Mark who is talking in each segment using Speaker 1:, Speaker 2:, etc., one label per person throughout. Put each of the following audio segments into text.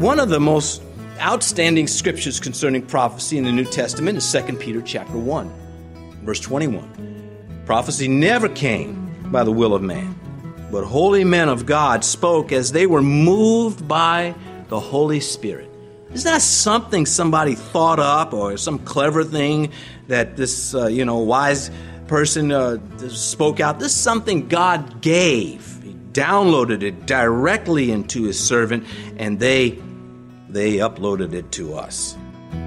Speaker 1: One of the most outstanding scriptures concerning prophecy in the New Testament is 2 Peter chapter 1, verse 21. Prophecy never came by the will of man, but holy men of God spoke as they were moved by the Holy Spirit. Isn't that something somebody thought up, or some clever thing that this wise person spoke out? This is something God gave. He downloaded it directly into his servant, and they uploaded it to us.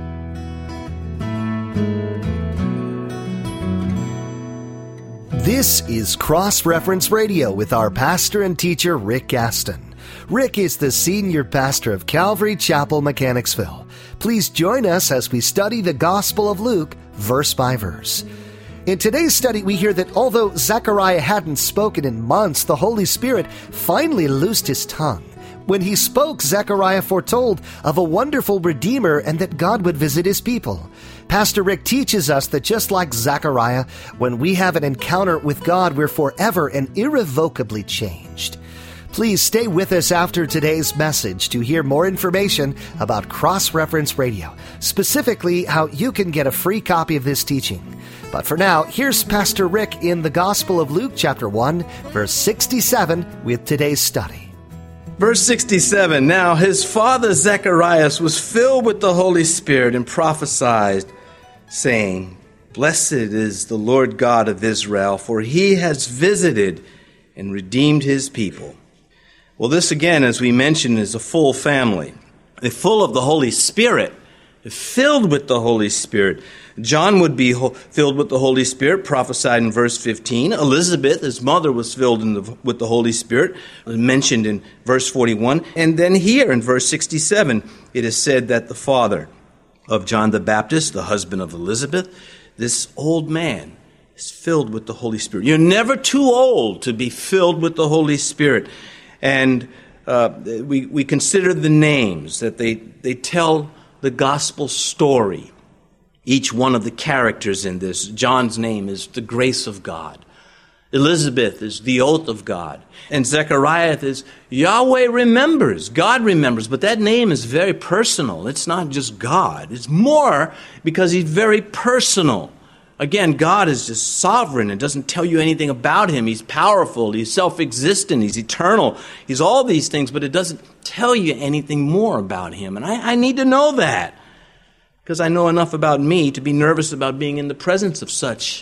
Speaker 2: This is Cross Reference Radio with our pastor and teacher, Rick Gaston. Rick is the senior pastor of Calvary Chapel, Mechanicsville. Please join us as we study the Gospel of Luke, verse by verse. In today's study, we hear that although Zechariah hadn't spoken in months, the Holy Spirit finally loosed his tongue. When he spoke, Zechariah foretold of a wonderful Redeemer and that God would visit his people. Pastor Rick teaches us that just like Zechariah, when we have an encounter with God, we're forever and irrevocably changed. Please stay with us after today's message to hear more information about Cross Reference Radio, specifically how you can get a free copy of this teaching. But for now, here's Pastor Rick in the Gospel of Luke, chapter 1, verse 67, with today's study.
Speaker 1: Verse 67, Now his father Zacharias was filled with the Holy Spirit and prophesied, saying, Blessed is the Lord God of Israel, for he has visited and redeemed his people. Well, this again, as we mentioned, is a full family. They're full of the Holy Spirit. They're filled with the Holy Spirit. John would be filled with the Holy Spirit, prophesied in verse 15. Elizabeth, his mother, was filled with the Holy Spirit, mentioned in verse 41. And then here in verse 67, it is said that the father of John the Baptist, the husband of Elizabeth, this old man is filled with the Holy Spirit. You're never too old to be filled with the Holy Spirit. And we consider the names that they tell the gospel story. Each one of the characters in this. John's name is the grace of God. Elizabeth is the oath of God. And Zechariah is Yahweh remembers. God remembers. But that name is very personal. It's not just God. It's more because he's very personal. Again, God is just sovereign and doesn't tell you anything about him. He's powerful. He's self-existent. He's eternal. He's all these things, but it doesn't tell you anything more about him. And I need to know that, because I know enough about me to be nervous about being in the presence of such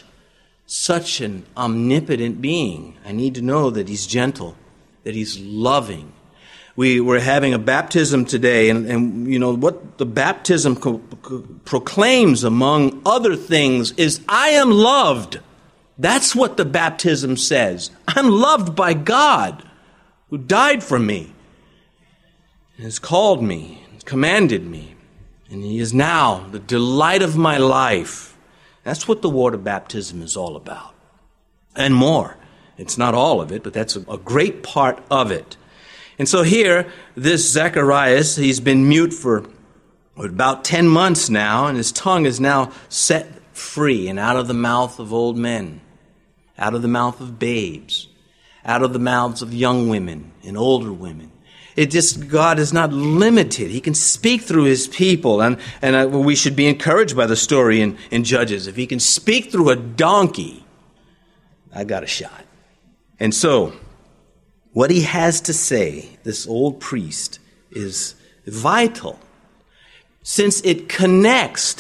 Speaker 1: an omnipotent being. I need to know that he's gentle, that he's loving. We were having a baptism today, and you know what the baptism proclaims, among other things, is I am loved. That's what the baptism says. I'm loved by God, who died for me, and has called me, and commanded me, and he is now the delight of my life. That's what the water baptism is all about, and more. It's not all of it, but that's a great part of it. And so here, this Zacharias, he's been mute for about 10 months now, and his tongue is now set free and out of the mouth of old men, out of the mouth of babes, out of the mouths of young women and older women. God is not limited. He can speak through his people, and we should be encouraged by the story in Judges. If he can speak through a donkey, I got a shot. And so, what he has to say, this old priest, is vital, since it connects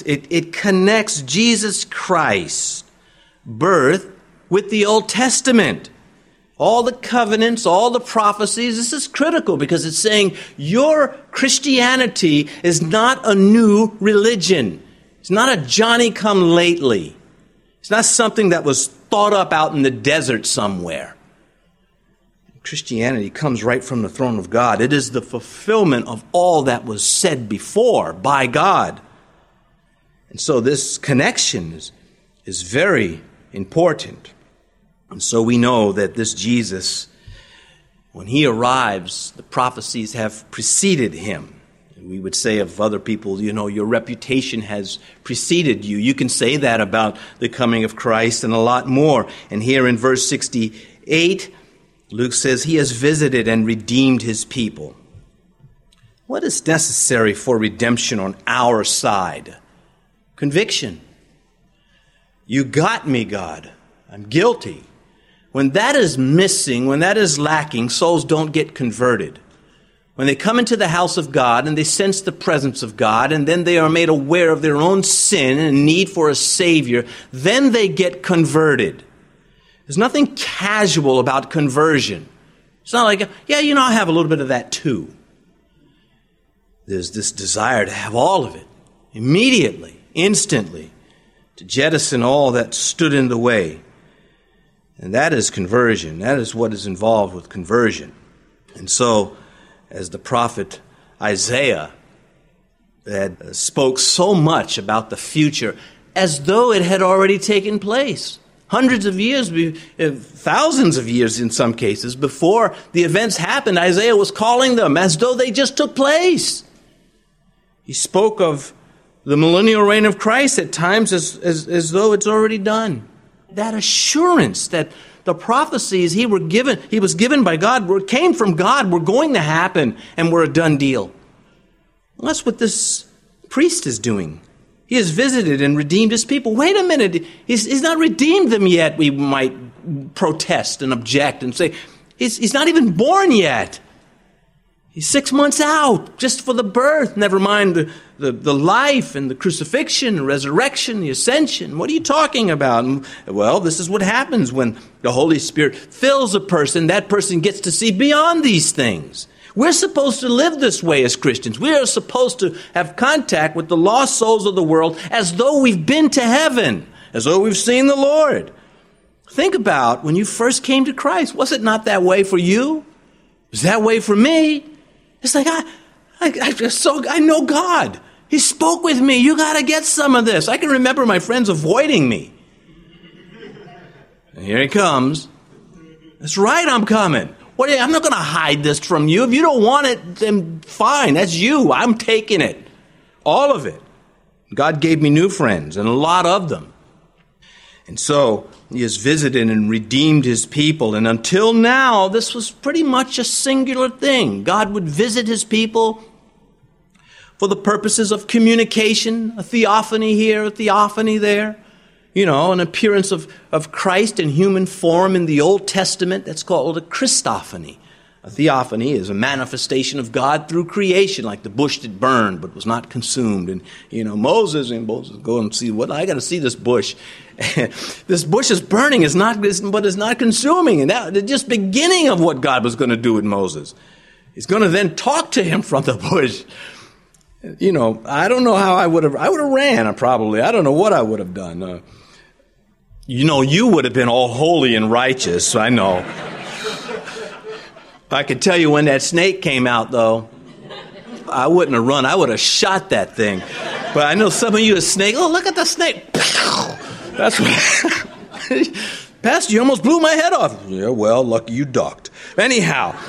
Speaker 1: Jesus Christ's birth with the Old Testament. All the covenants, all the prophecies, this is critical because it's saying your Christianity is not a new religion. It's not a Johnny-come-lately. It's not something that was thought up out in the desert somewhere. Christianity comes right from the throne of God. It is the fulfillment of all that was said before by God. And so this connection is very important. And so we know that this Jesus, when he arrives, the prophecies have preceded him. We would say of other people, your reputation has preceded you. You can say that about the coming of Christ and a lot more. And here in verse 68, Luke says he has visited and redeemed his people. What is necessary for redemption on our side? Conviction. You got me, God. I'm guilty. When that is missing, when that is lacking, souls don't get converted. When they come into the house of God and they sense the presence of God, and then they are made aware of their own sin and need for a Savior, then they get converted. There's nothing casual about conversion. It's not like, I have a little bit of that too. There's this desire to have all of it, immediately, instantly, to jettison all that stood in the way. And that is conversion. That is what is involved with conversion. And so, as the prophet Isaiah had spoke so much about the future, as though it had already taken place. Hundreds of years, thousands of years in some cases, before the events happened, Isaiah was calling them as though they just took place. He spoke of the millennial reign of Christ at times as though it's already done. That assurance that the prophecies he was given by God, came from God, were going to happen and were a done deal. Well, that's what this priest is doing. He has visited and redeemed his people. Wait a minute, he's not redeemed them yet, we might protest and object and say, he's not even born yet. He's 6 months out just for the birth, never mind the life and the crucifixion, the resurrection, the ascension. What are you talking about? And, well, this is what happens when the Holy Spirit fills a person. That person gets to see beyond these things. We're supposed to live this way as Christians. We are supposed to have contact with the lost souls of the world as though we've been to heaven, as though we've seen the Lord. Think about when you first came to Christ. Was it not that way for you? It was that way for me. It's like, I know God. He spoke with me. You got to get some of this. I can remember my friends avoiding me. And here he comes. That's right, I'm coming. I'm not going to hide this from you. If you don't want it, then fine. That's you. I'm taking it. All of it. God gave me new friends, and a lot of them. And so he has visited and redeemed his people. And until now, this was pretty much a singular thing. God would visit his people for the purposes of communication, a theophany here, a theophany there. An appearance of Christ in human form in the Old Testament. That's called a Christophany. A theophany is a manifestation of God through creation, like the bush that burned but was not consumed. And, Moses go and see, I got to see this bush. This bush is burning, but it's not consuming. And that's just beginning of what God was going to do with Moses. He's going to then talk to him from the bush. I don't know how I would have ran, probably. I don't know what I would have done. You would have been all holy and righteous, I know. I could tell you when that snake came out, though, I wouldn't have run. I would have shot that thing. But I know some of you, a snake, look at the snake. That's what... Pastor, you almost blew my head off. Yeah, well, lucky you ducked. Anyhow,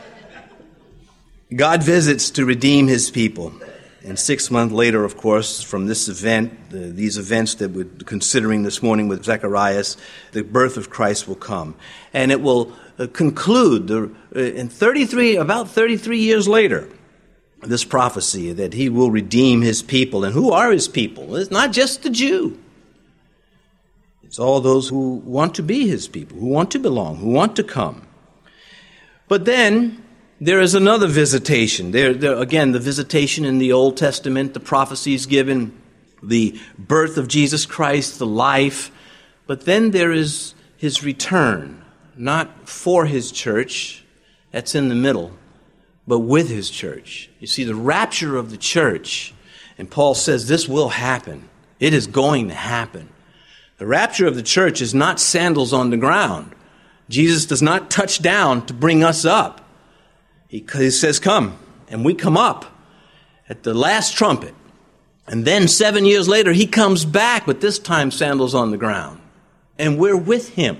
Speaker 1: God visits to redeem his people. And 6 months later, of course, from this event, these events that we're considering this morning with Zacharias, the birth of Christ will come. And it will conclude about 33 years later, this prophecy that he will redeem his people. And who are his people? It's not just the Jew. It's all those who want to be his people, who want to belong, who want to come. But then there is another visitation. There again, the visitation in the Old Testament, the prophecies given, the birth of Jesus Christ, the life. But then there is his return, not for his church, that's in the middle, but with his church. You see, the rapture of the church, and Paul says this will happen. It is going to happen. The rapture of the church is not sandals on the ground. Jesus does not touch down to bring us up. He says, come, and we come up at the last trumpet. And then 7 years later, he comes back, but this time sandals on the ground. And we're with him.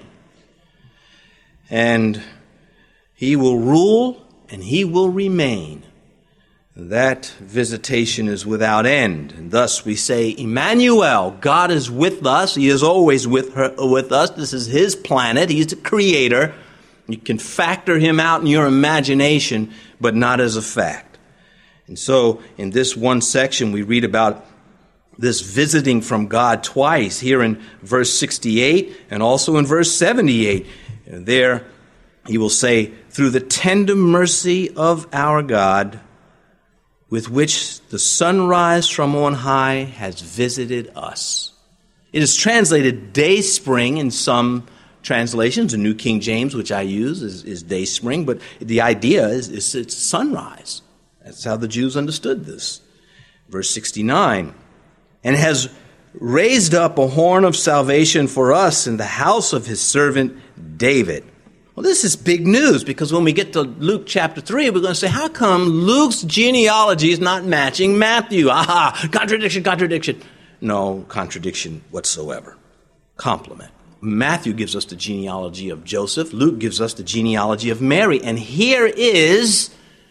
Speaker 1: And he will rule and he will remain. That visitation is without end. And thus we say, Emmanuel, God is with us. He is always with us. This is his planet. He's the creator. You can factor him out in your imagination, but not as a fact. And so in this one section, we read about this visiting from God twice, here in verse 68 and also in verse 78. There he will say, through the tender mercy of our God, with which the sunrise from on high has visited us. It is translated day spring in some translations. The New King James, which I use, is day spring, but the idea is it's sunrise. That's how the Jews understood this. Verse 69, and has raised up a horn of salvation for us in the house of his servant David. Well, this is big news, because when we get to Luke chapter 3, we're going to say, how come Luke's genealogy is not matching Matthew? Aha, contradiction. No contradiction whatsoever. Compliment. Matthew gives us the genealogy of Joseph. Luke gives us the genealogy of Mary. And here is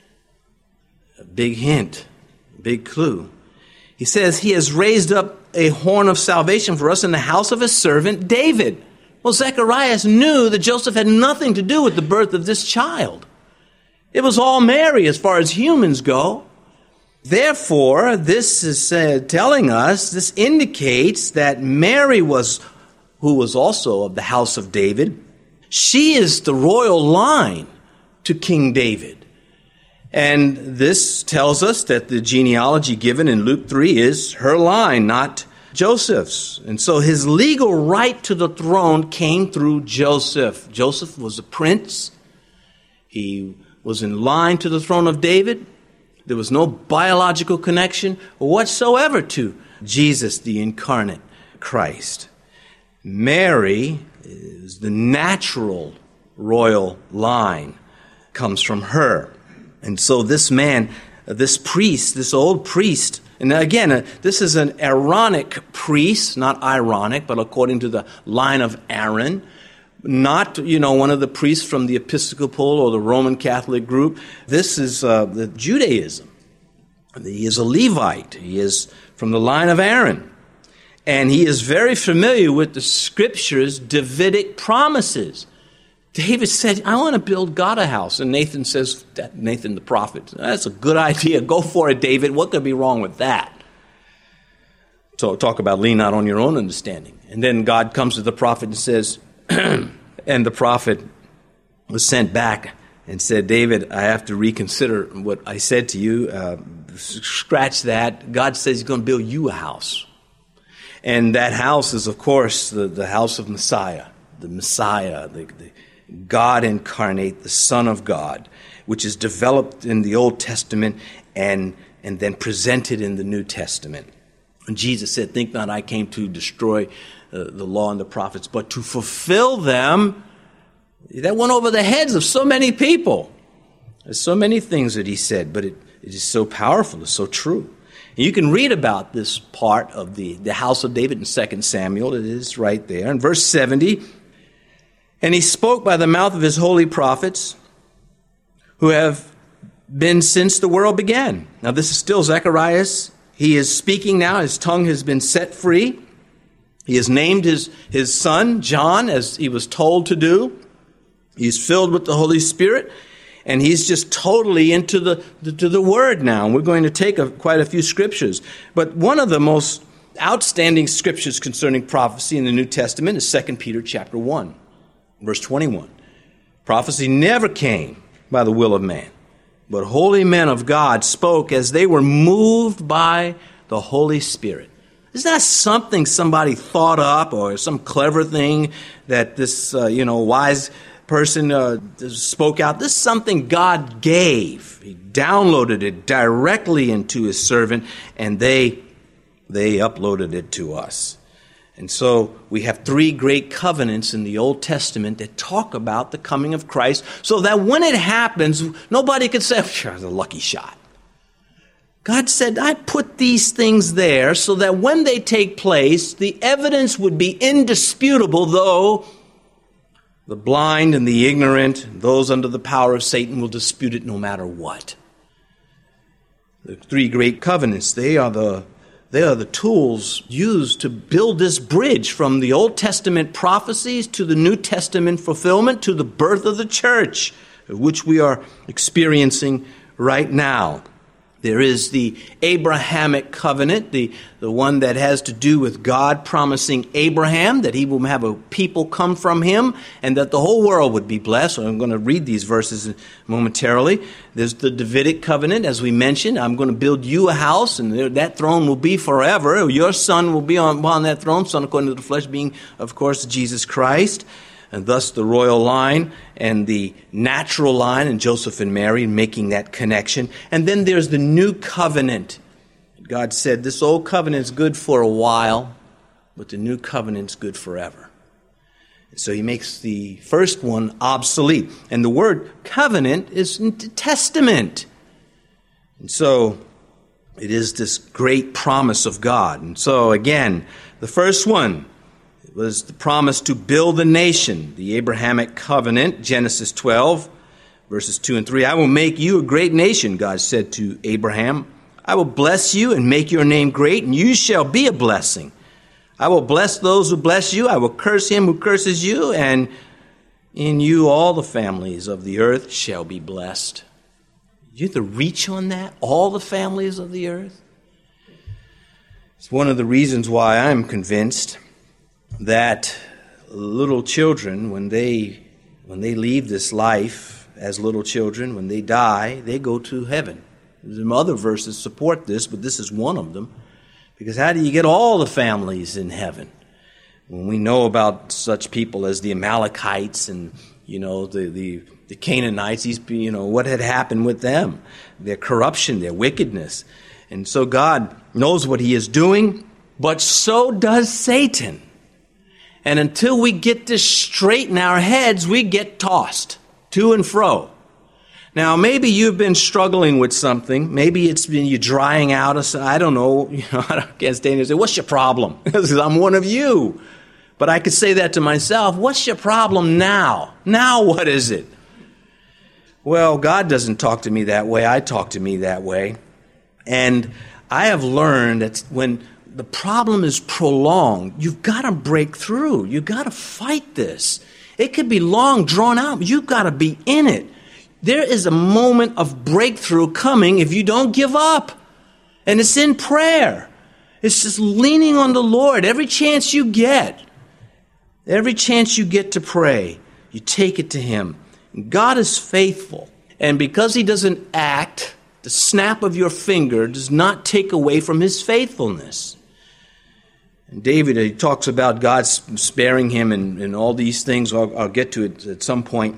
Speaker 1: a big hint, big clue. He says he has raised up a horn of salvation for us in the house of his servant David. Well, Zacharias knew that Joseph had nothing to do with the birth of this child. It was all Mary as far as humans go. Therefore, this is telling us, this indicates that Mary who was also of the house of David, she is the royal line to King David. And this tells us that the genealogy given in Luke 3 is her line, not Joseph's. And so his legal right to the throne came through Joseph. Joseph was a prince. He was in line to the throne of David. There was no biological connection whatsoever to Jesus, the incarnate Christ. Mary is the natural royal line, comes from her. And so this man, this priest, this old priest, and again, this is an Aaronic priest, not ironic, but according to the line of Aaron, not, one of the priests from the Episcopal or the Roman Catholic group. This is the Judaism. He is a Levite. He is from the line of Aaron. And he is very familiar with the Scripture's Davidic promises. David said, I want to build God a house. And Nathan says, Nathan the prophet, that's a good idea. Go for it, David. What could be wrong with that? So talk about lean not on your own understanding. And then God comes to the prophet and says, and the prophet was sent back and said, David, I have to reconsider what I said to you. Scratch that. God says he's going to build you a house. And that house is, of course, the house of Messiah, the God incarnate, the Son of God, which is developed in the Old Testament and then presented in the New Testament. And Jesus said, think not I came to destroy the law and the prophets, but to fulfill them. That went over the heads of so many people. There's so many things that he said, but it is so powerful, it's so true. And you can read about this part of the house of David in 2 Samuel. It is right there. In verse 70, and he spoke by the mouth of his holy prophets who have been since the world began. Now this is still Zacharias. He is speaking now. His tongue has been set free. He has named his son John as he was told to do. He's filled with the Holy Spirit. And he's just totally into the Word now. And we're going to take quite a few scriptures. But one of the most outstanding scriptures concerning prophecy in the New Testament is 2 Peter chapter 1, verse 21. Prophecy never came by the will of man, but holy men of God spoke as they were moved by the Holy Spirit. Is that something somebody thought up or some clever thing that this, wise person spoke out? This is something God gave. He downloaded it directly into his servant, and they uploaded it to us. And so we have 3 great covenants in the Old Testament that talk about the coming of Christ, so that when it happens, nobody could say, "Sure, it's a lucky shot." God said, I put these things there so that when they take place, the evidence would be indisputable, though the blind and the ignorant, those under the power of Satan, will dispute it no matter what. The 3 great covenants, they are the tools used to build this bridge from the Old Testament prophecies to the New Testament fulfillment to the birth of the church, which we are experiencing right now. There is the Abrahamic covenant, the one that has to do with God promising Abraham that he will have a people come from him and that the whole world would be blessed. So I'm going to read these verses momentarily. There's the Davidic covenant, as we mentioned. I'm going to build you a house, and that throne will be forever. Your son will be on that throne, son according to the flesh being, of course, Jesus Christ. And thus the royal line and the natural line, and Joseph and Mary making that connection. And then there's the new covenant. God said this old covenant is good for a while, but the new covenant's good forever. And so he makes the first one obsolete. And the word covenant is testament. And so it is this great promise of God. And so again, the first one was the promise to build a nation, the Abrahamic covenant, Genesis 12, verses 2 and 3. I will make you a great nation, God said to Abraham. I will bless you and make your name great, and you shall be a blessing. I will bless those who bless you. I will curse him who curses you, and in you all the families of the earth shall be blessed. You have to reach on that, all the families of the earth. It's one of the reasons why I'm convinced that little children, when they leave this life as little children, when they die, they go to heaven. Some other verses support this, but this is one of them. Because how do you get all the families in heaven? When we know about such people as the Amalekites and, the Canaanites, what had happened with them, their corruption, their wickedness. And so God knows what he is doing, but so does Satan. And until we get this straight in our heads, we get tossed to and fro. Now, maybe you've been struggling with something. Maybe it's been you drying out. I don't know. I can't stand here and say, what's your problem? Because I'm one of you. But I could say that to myself. What's your problem now? Now what is it? Well, God doesn't talk to me that way. I talk to me that way. And I have learned that when the problem is prolonged, you've got to break through. You've got to fight this. It could be long, drawn out, but you've got to be in it. There is a moment of breakthrough coming if you don't give up. And it's in prayer. It's just leaning on the Lord every chance you get. Every chance you get to pray, you take it to him. God is faithful. And because he doesn't act, the snap of your finger does not take away from his faithfulness. And David, he talks about God sparing him and all these things. I'll get to it at some point.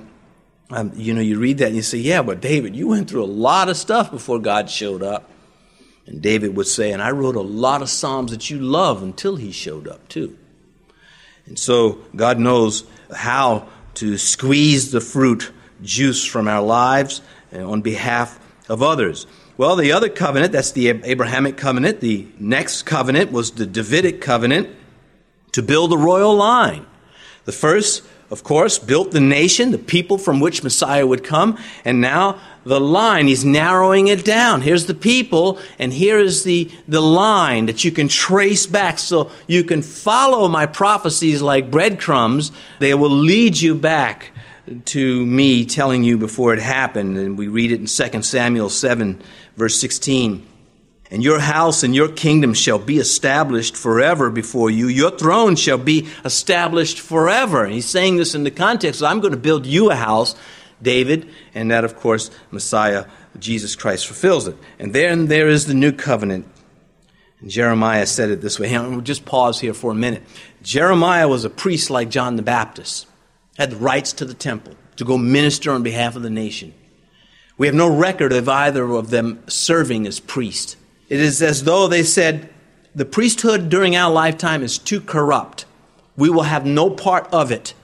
Speaker 1: You read that and you say, yeah, but David, you went through a lot of stuff before God showed up. And David would say, and I wrote a lot of Psalms that you love until he showed up too. And so God knows how to squeeze the fruit juice from our lives on behalf of others. Well, the other covenant, that's the Abrahamic covenant. The next covenant was the Davidic covenant to build a royal line. The first, of course, built the nation, the people from which Messiah would come. And now the line, he's narrowing it down. Here's the people, and here is the line that you can trace back. So you can follow my prophecies like breadcrumbs. They will lead you back to me telling you before it happened. And we read it in 2 Samuel 7, verse 16. And your house and your kingdom shall be established forever before you. Your throne shall be established forever. And he's saying this in the context of, I'm going to build you a house, David. And that, of course, Messiah, Jesus Christ, fulfills it. And then there is the new covenant. And Jeremiah said it this way. We'll just pause here for a minute. Jeremiah was a priest like John the Baptist. Had the rights to the temple to go minister on behalf of the nation. We have no record of either of them serving as priests. It is as though they said, the priesthood during our lifetime is too corrupt. We will have no part of it.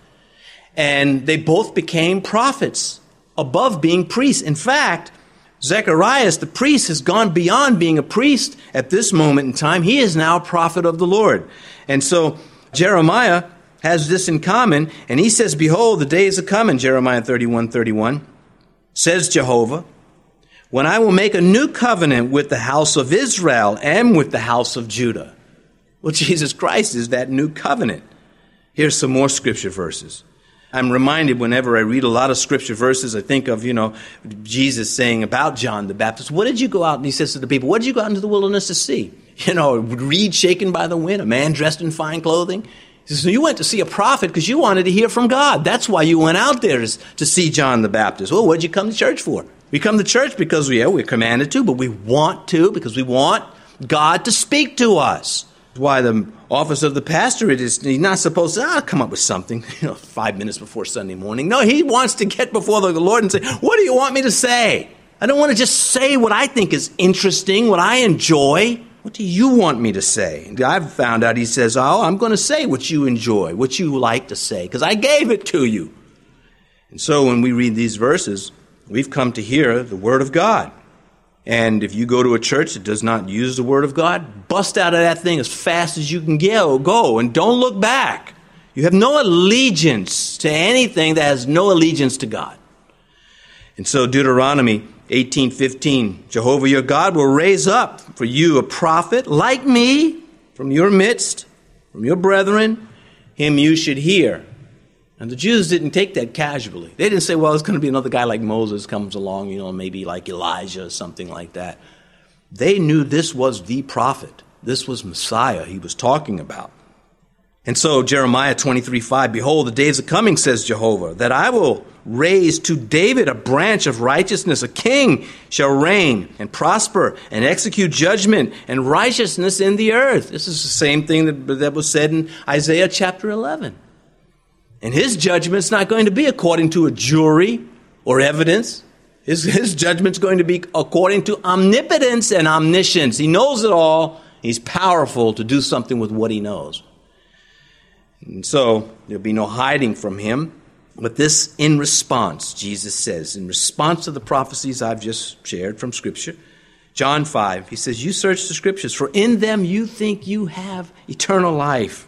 Speaker 1: And they both became prophets above being priests. In fact, Zacharias, the priest, has gone beyond being a priest at this moment in time. He is now a prophet of the Lord. And so Jeremiah has this in common, and he says, behold, the days are coming, Jeremiah 31:31, says Jehovah, when I will make a new covenant with the house of Israel and with the house of Judah. Well, Jesus Christ is that new covenant. Here's some more scripture verses. I'm reminded whenever I read a lot of scripture verses, I think of, Jesus saying about John the Baptist, what did you go out, and he says to the people, what did you go out into the wilderness to see? A reed shaken by the wind, a man dressed in fine clothing. He says, so you went to see a prophet because you wanted to hear from God. That's why you went out there to see John the Baptist. Well, what did you come to church for? We come to church because we're commanded to, but we want to because we want God to speak to us. That's why the office of the pastorate he's not supposed to come up with something 5 minutes before Sunday morning. No, he wants to get before the Lord and say, what do you want me to say? I don't want to just say what I think is interesting, what I enjoy. What do you want me to say? I've found out he says, I'm going to say what you enjoy, what you like to say, because I gave it to you. And so when we read these verses, we've come to hear the Word of God. And if you go to a church that does not use the Word of God, bust out of that thing as fast as you can go, and don't look back. You have no allegiance to anything that has no allegiance to God. And so Deuteronomy 18:15, Jehovah your God will raise up for you a prophet like me from your midst, from your brethren, him you should hear. And the Jews didn't take that casually. They didn't say, well, it's going to be another guy like Moses comes along, maybe like Elijah or something like that. They knew this was the prophet. This was Messiah he was talking about. And so Jeremiah 23:5, behold, the days are coming, says Jehovah, that I will raise to David a branch of righteousness. A king shall reign and prosper and execute judgment and righteousness in the earth. This is the same thing that was said in Isaiah chapter 11. And his judgment's not going to be according to a jury or evidence. His judgment's going to be according to omnipotence and omniscience. He knows it all. He's powerful to do something with what he knows. And so there'll be no hiding from him. But this in response, Jesus says, in response to the prophecies I've just shared from Scripture, John 5, he says, you search the Scriptures, for in them you think you have eternal life.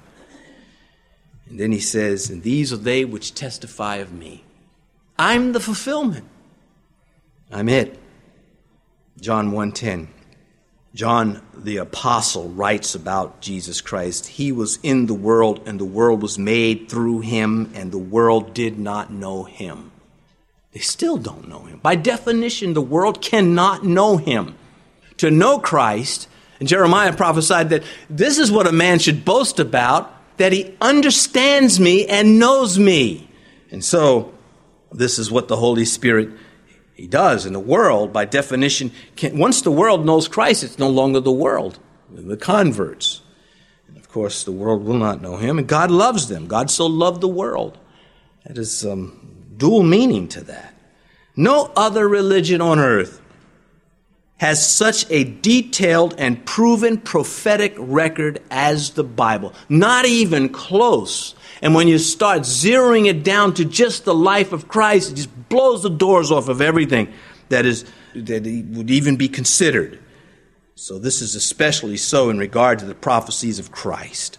Speaker 1: And then he says, and these are they which testify of me. I'm the fulfillment. I'm it. John 1:10. John the apostle writes about Jesus Christ. He was in the world, and the world was made through him, and the world did not know him. They still don't know him. By definition, the world cannot know him. To know Christ, and Jeremiah prophesied that this is what a man should boast about, that he understands me and knows me. And so, this is what the Holy Spirit he does in the world. By definition, once the world knows Christ, it's no longer the world, the converts. And of course, the world will not know him, and God loves them. God so loved the world. That is dual meaning to that. No other religion on earth has such a detailed and proven prophetic record as the Bible. Not even close. And when you start zeroing it down to just the life of Christ, it just blows the doors off of everything that would even be considered. So this is especially so in regard to the prophecies of Christ.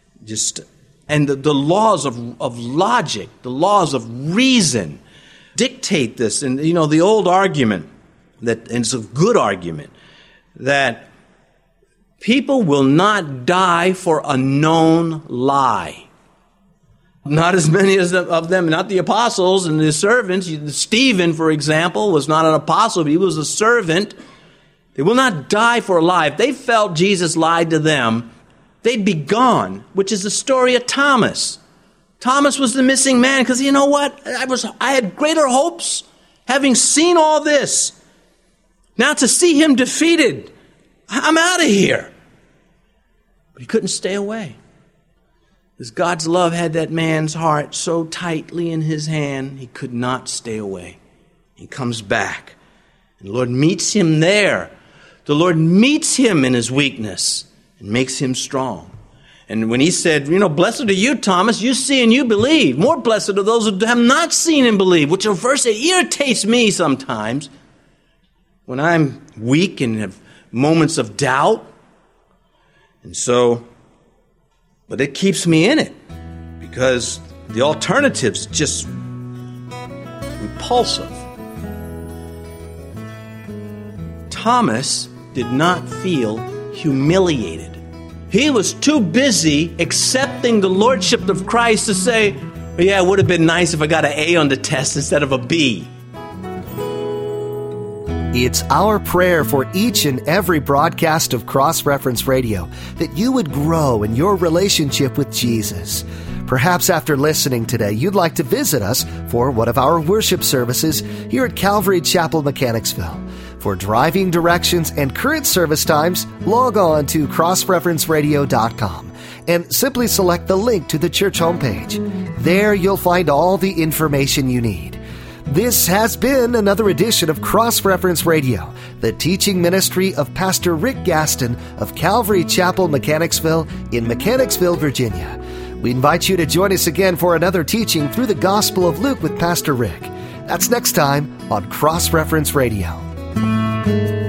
Speaker 1: And the laws of logic, the laws of reason dictate this. And the old argument, and it's a good argument, that people will not die for a known lie. Not as many of them, not the apostles and the servants. Stephen, for example, was not an apostle, but he was a servant. They will not die for a lie. If they felt Jesus lied to them, they'd be gone, which is the story of Thomas. Thomas was the missing man because you know what? I had greater hopes having seen all this. Now to see him defeated, I'm out of here. But he couldn't stay away. Because God's love had that man's heart so tightly in his hand, he could not stay away. He comes back. And the Lord meets him there. The Lord meets him in his weakness and makes him strong. And when he said, blessed are you, Thomas, you see and you believe. More blessed are those who have not seen and believe, which a verse that irritates me sometimes when I'm weak and have moments of doubt. And so, but it keeps me in it because the alternative's just repulsive. Thomas did not feel humiliated. He was too busy accepting the lordship of Christ to say, Yeah, it would have been nice if I got an A on the test instead of a B.
Speaker 2: It's our prayer for each and every broadcast of Cross Reference Radio that you would grow in your relationship with Jesus. Perhaps after listening today, you'd like to visit us for one of our worship services here at Calvary Chapel, Mechanicsville. For driving directions and current service times, log on to crossreferenceradio.com and simply select the link to the church homepage. There you'll find all the information you need. This has been another edition of Cross Reference Radio, the teaching ministry of Pastor Rick Gaston of Calvary Chapel, Mechanicsville in Mechanicsville, Virginia. We invite you to join us again for another teaching through the Gospel of Luke with Pastor Rick. That's next time on Cross Reference Radio.